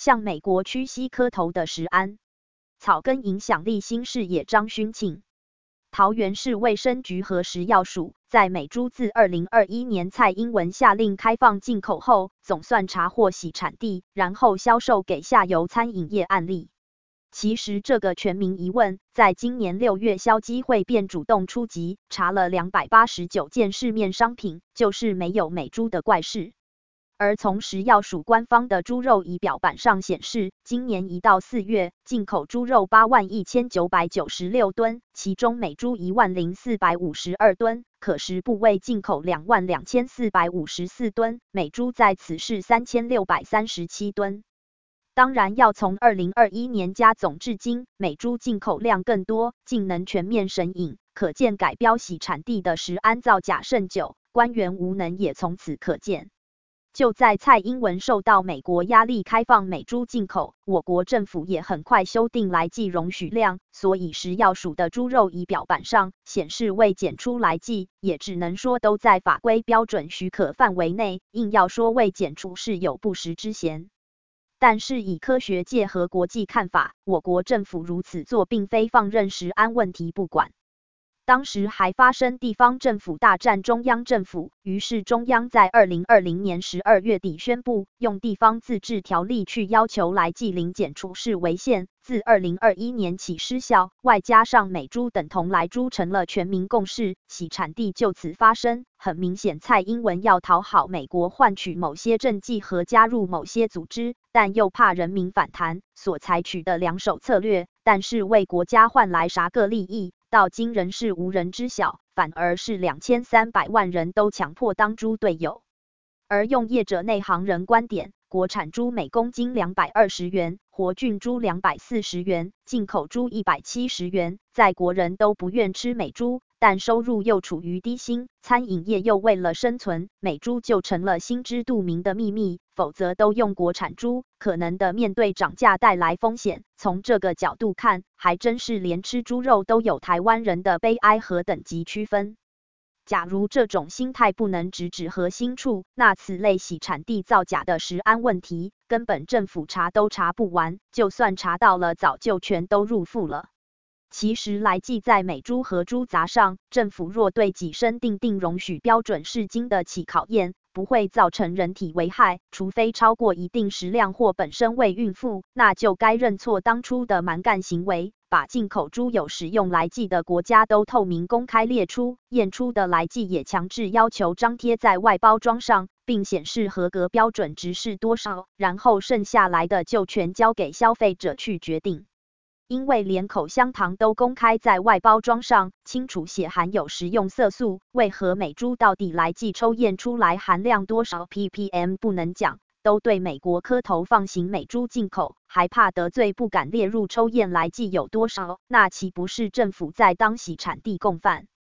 向美国屈膝磕头的食安草根影响力新视野张勋庆。桃园市卫生局和食药署在美猪自2021年蔡英文下令开放进口后，总算查获洗产地，然后销售给下游餐饮业案例。其实这个全民疑问，在今年6月消基会便主动出击，查了289件市面商品，就是没有美猪的怪事。而从食药署官方的猪肉仪表板上显示，今年1到4月进口猪肉81996吨，其中美猪10452吨，可食部位进口22454吨，美猪在此是3637吨。当然要从2021年加总至今，美猪进口量更多，竟能全面审影，可见改标洗产地的食安造假甚久，官员无能也从此可见。就在蔡英文受到美国压力开放美猪进口，我国政府也很快修订来剂容许量，所以食药署的猪肉仪表板上显示未检出来剂，也只能说都在法规标准许可范围内，硬要说未检出是有不实之嫌。但是以科学界和国际看法，我国政府如此做并非放任食安问题不管。当时还发生地方政府大战中央政府，于是中央在2020年12月底宣布，用地方自治条例去要求来剂零检出是违宪，自2021年起失效，外加上美猪等同来猪成了全民共识，洗产地就此发生。很明显蔡英文要讨好美国，换取某些政绩和加入某些组织，但又怕人民反弹，所采取的两手策略，但是为国家换来啥个利益，到今仍是无人知晓，反而是2300万人都强迫当猪队友。而用业者内行人观点，国产猪每公斤220元，活菌猪240元，进口猪170元，在国人都不愿吃美猪，但收入又处于低薪，餐饮业又为了生存，美猪就成了心知肚明的秘密，否则都用国产猪，可能的面对涨价带来风险。从这个角度看，还真是连吃猪肉都有台湾人的悲哀和等级区分。假如这种心态不能直指核心处，那此类洗产地造假的食安问题，根本政府查都查不完，就算查到了，早就全都入腹了。其实来剂在美猪和猪杂上，政府若对己身定容许标准，是经得起考验，不会造成人体危害，除非超过一定食量或本身为孕妇，那就该认错当初的蛮干行为，把进口猪有使用来剂的国家都透明公开列出，验出的来剂也强制要求张贴在外包装上，并显示合格标准值是多少，然后剩下来的就全交给消费者去决定。因为连口香糖都公开在外包装上，清楚写含有食用色素，为何美猪到底来剂抽验出来含量多少 ppm 不能讲，都对美国磕头放行美猪进口，还怕得罪不敢列入抽验来剂有多少，那岂不是政府在当洗产地共犯？